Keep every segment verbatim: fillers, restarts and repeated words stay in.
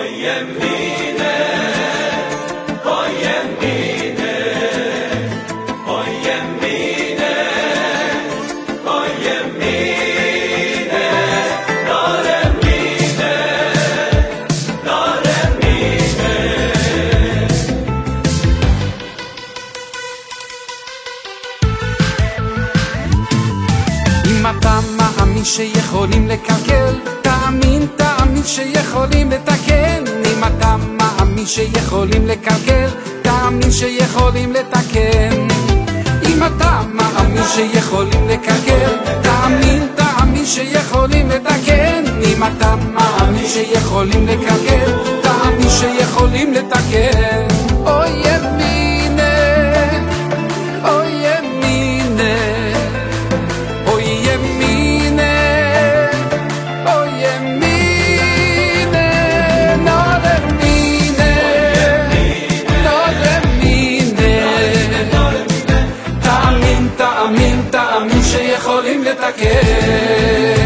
אם אתה מאמין שיכולים לקלקל, תאמין, תאמין שיכולים לתקן. אם אתה מאמין שיכולים לקלקל, תאמין שיכולים לתקן. אם אתה מאמין שיכולים לקלקל, תאמין, תאמין שיכולים לתקן. אם אתה מאמין שיכולים לקלקל, תאמין שיכולים לתקן. אוי ימינה, אוי ימינה, אוי ימינה, אוי ימינה, נור ימינה, נור ימינה. תאמין, תאמין, תאמין שיכולים לתקן.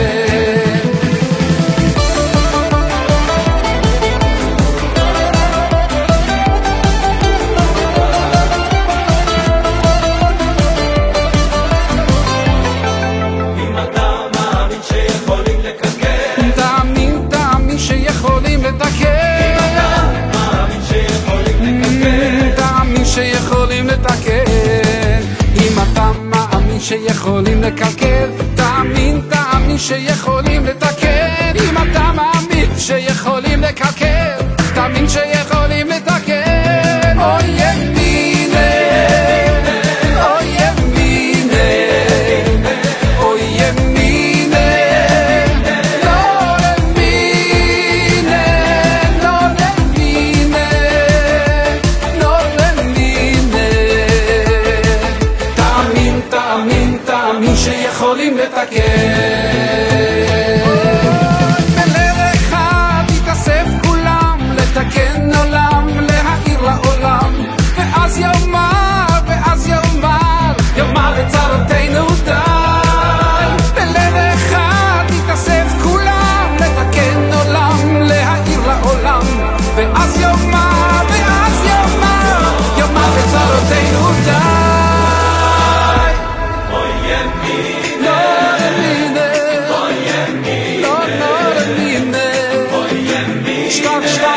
שיכולים לתקן. אם אתה מאמין שיכולים לקלקל, תאמין, תאמין שיכולים לתקן. אם אתה מאמין שיכולים לקלקל, תאמין שיכולים לתקן. אוי ימינה, אוי ימינה, אוי ימינה, לא ימינה, לא ימינה, לא ימינה. תאמין, תאמין, תאמין שיכולים לתקן. בלב אחד יתאסף כולם, לתקן עולם, להאיר לעולם. ואז יאמר, ואז יאמר, יאמר לצרותינו די. בלב אחד יתאסף כולם, לתקן עולם, להאיר לעולם. ואז יאמר, ואז יאמר, יאמר לצרותינו די. Stop, stop.